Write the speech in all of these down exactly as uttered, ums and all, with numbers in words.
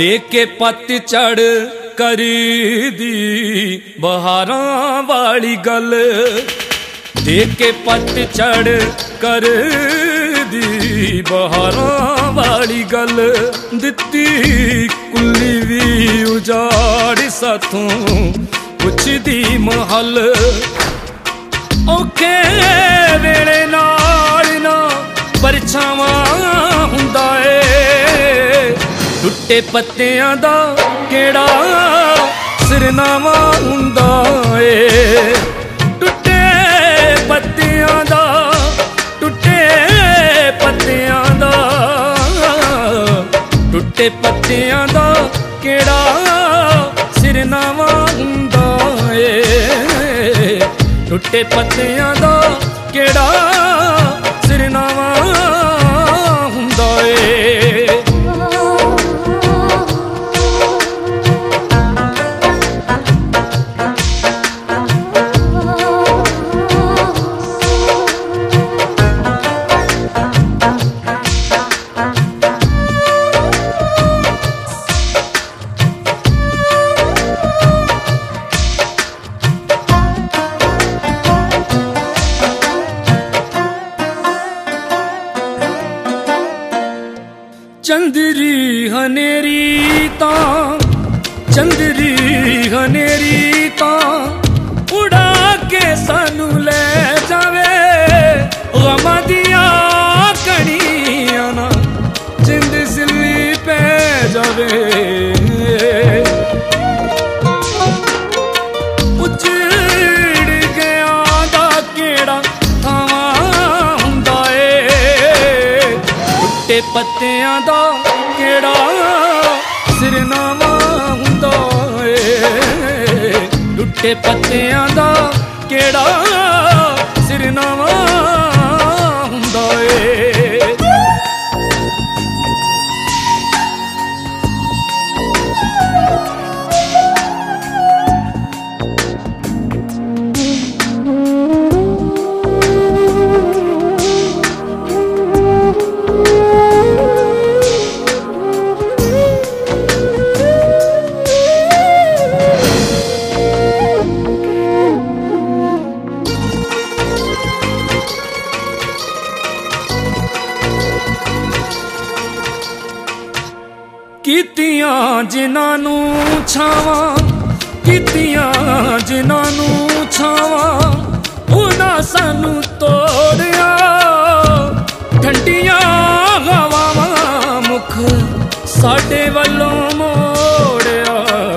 देख के पतझड़ कर दी बहारां वाली गल, देख के पतझड़ कर दी बहारां वाली गल, दित्ती कुल्ली भी उजाड़ साथों पुछदी महल, औखे वेले नाल ना परछावां हुंदा ए, टुटे पत्तियां दा केड़ा सिरनावा हुंदा ए, टुटे पत्तियां दा टुटे पत्तियां दा टुटे पत्तियां दा केड़ा सिरनावा हुंदा ए, टुटे पत्तियां दा केड़ा सिरनावा हुंदा ए। चंदरी हनेरी तां चंदरी हनेरी तां उड़ा के सानू ले जावे, गमां दियां कणियां ना जिंद सिल्ली पै जावे, उजड़ गया दा केड़ा थावां हुंदा ए, टुटे पत्तियां दा केड़ा सिरनावा हुंदा ए, टुटे पत्तियां दा केड़ा सिरनावा हुंदा ए। कीतियां जिन्हां नू छावां कीतियां जिन्हां नू छावां, उन्हां सानू तोड़िया ठंडियां हवावां मुख साडे वल्लों मोड़िया,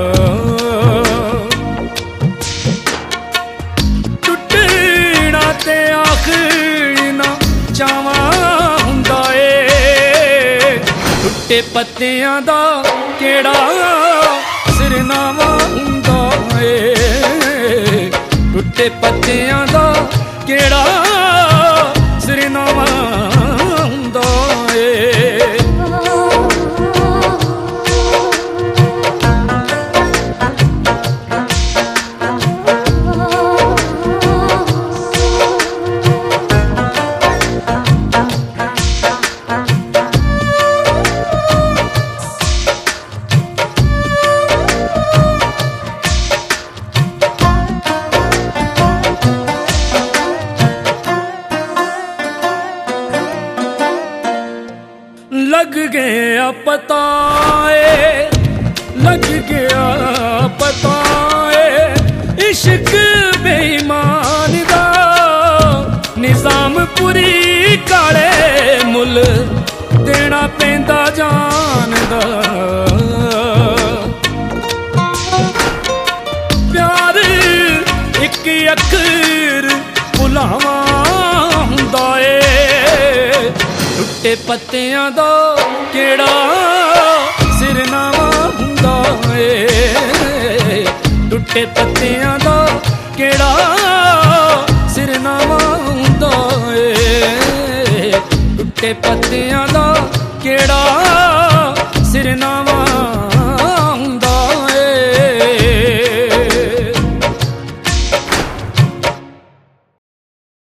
टुटना ते आखिर ना चावां हुंदा ए, टुटे पत्तियां दा केड़ा सिरनावा हुंदा ए, टुटे पत्तियां दा केड़ा सिरनावा हुंदा ए। लग गया पता ए लग गया पता ए, इश्क बेईमान दा निजाम पूरी काले मुल देना पैंदा जान दा, प्यार एक अखर भुलावा हुंदा ए, टुटे पत्तियां दा केड़ा सिरनावा हुंदा ए, टुटे पत्तियां दा केड़ा सिरनावा हुंदा ए, टुटे पत्तियां दा केड़ा सिरनावा